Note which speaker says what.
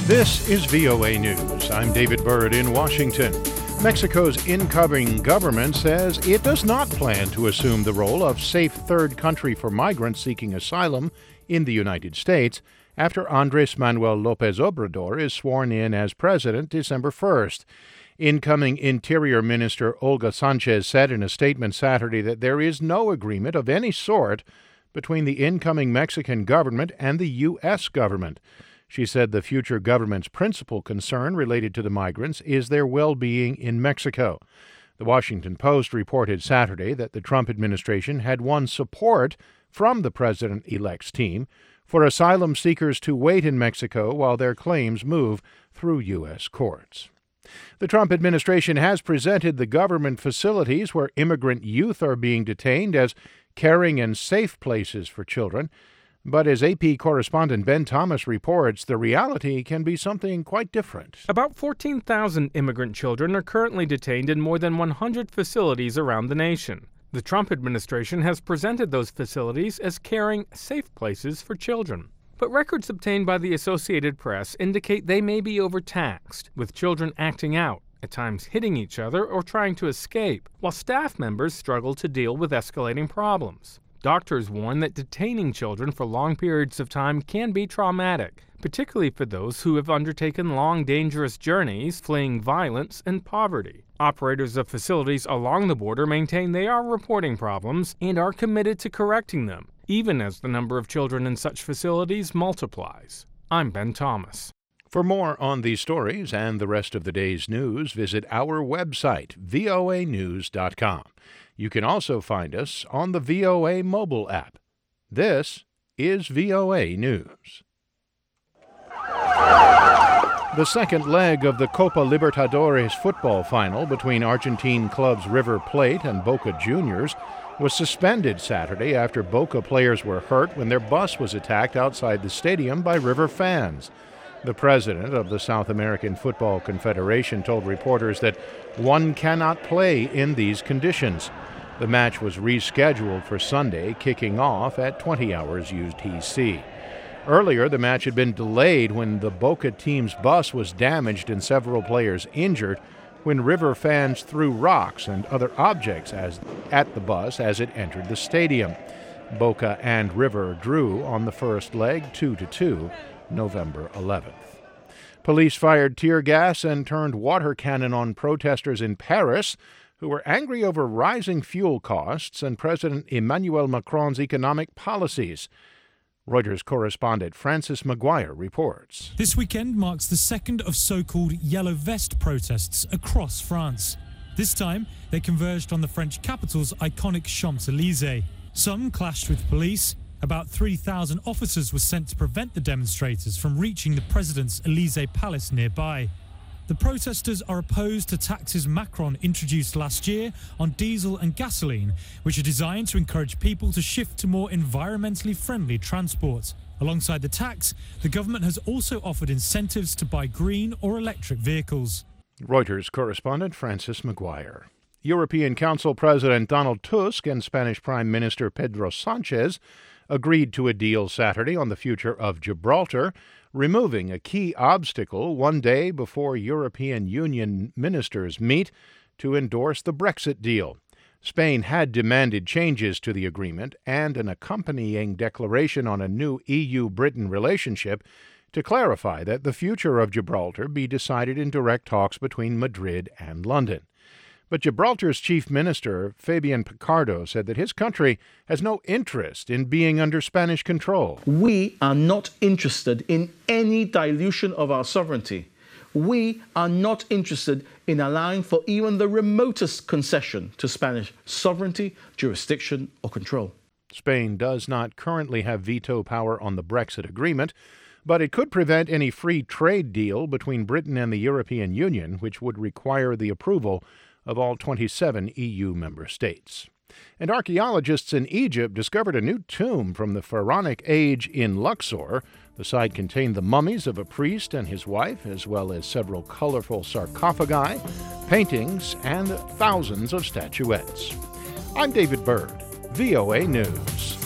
Speaker 1: This is VOA News. I'm David Byrd in Washington. Mexico's incoming government says it does not plan to assume the role of safe third country for migrants seeking asylum in the United States after Andrés Manuel López Obrador is sworn in as president December 1st. Incoming Interior Minister Olga Sanchez said in a statement Saturday that there is no agreement of any sort between the incoming Mexican government and the U.S. government. She said the future government's principal concern related to the migrants is their well-being in Mexico. The Washington Post reported Saturday that the Trump administration had won support from the president-elect's team for asylum seekers to wait in Mexico while their claims move through U.S. courts. The Trump administration has presented the government facilities where immigrant youth are being detained as caring and safe places for children. But as AP correspondent Ben Thomas reports, the reality can be something quite different.
Speaker 2: About 14,000 immigrant children are currently detained in more than 100 facilities around the nation. The Trump administration has presented those facilities as caring, safe places for children. But records obtained by the Associated Press indicate they may be overtaxed, with children acting out, at times hitting each other or trying to escape, while staff members struggle to deal with escalating problems. Doctors warn that detaining children for long periods of time can be traumatic, particularly for those who have undertaken long, dangerous journeys fleeing violence and poverty. Operators of facilities along the border maintain they are reporting problems and are committed to correcting them, even as the number of children in such facilities multiplies. I'm Ben Thomas.
Speaker 1: For more on these stories and the rest of the day's news, visit our website, voanews.com. You can also find us on the VOA mobile app. This is VOA News. The second leg of the Copa Libertadores football final between Argentine clubs River Plate and Boca Juniors was suspended Saturday after Boca players were hurt when their bus was attacked outside the stadium by River fans. The president of the South American Football Confederation told reporters that one cannot play in these conditions. The match was rescheduled for Sunday, kicking off at 20 hours UTC. Earlier, the match had been delayed when the Boca team's bus was damaged and several players injured when River fans threw rocks and other objects at the bus as it entered the stadium. Boca and River drew on the first leg 2-2, November 11th. Police fired tear gas and turned water cannon on protesters in Paris who were angry over rising fuel costs and President Emmanuel Macron's economic policies. Reuters correspondent Francis Maguire reports.
Speaker 3: This weekend marks the second of so-called Yellow Vest protests across France. This time, they converged on the French capital's iconic Champs-Élysées. Some clashed with police. About 3,000 officers were sent to prevent the demonstrators from reaching the president's Élysée Palace nearby. The protesters are opposed to taxes Macron introduced last year on diesel and gasoline, which are designed to encourage people to shift to more environmentally friendly transport. Alongside the tax, the government has also offered incentives to buy green or electric vehicles.
Speaker 1: Reuters correspondent Francis Maguire. European Council President Donald Tusk and Spanish Prime Minister Pedro Sanchez agreed to a deal Saturday on the future of Gibraltar, removing a key obstacle one day before European Union ministers meet to endorse the Brexit deal. Spain had demanded changes to the agreement and an accompanying declaration on a new EU-Britain relationship to clarify that the future of Gibraltar be decided in direct talks between Madrid and London. But Gibraltar's chief minister, Fabian Picardo, said that his country has no interest in being under Spanish control.
Speaker 4: We are not interested in any dilution of our sovereignty. We are not interested in allowing for even the remotest concession to Spanish sovereignty, jurisdiction, or control.
Speaker 1: Spain does not currently have veto power on the Brexit agreement, but it could prevent any free trade deal between Britain and the European Union, which would require the approval of all 27 EU member states. And archaeologists in Egypt discovered a new tomb from the Pharaonic age in Luxor. The site contained the mummies of a priest and his wife, as well as several colorful sarcophagi, paintings, and thousands of statuettes. I'm David Byrd, VOA News.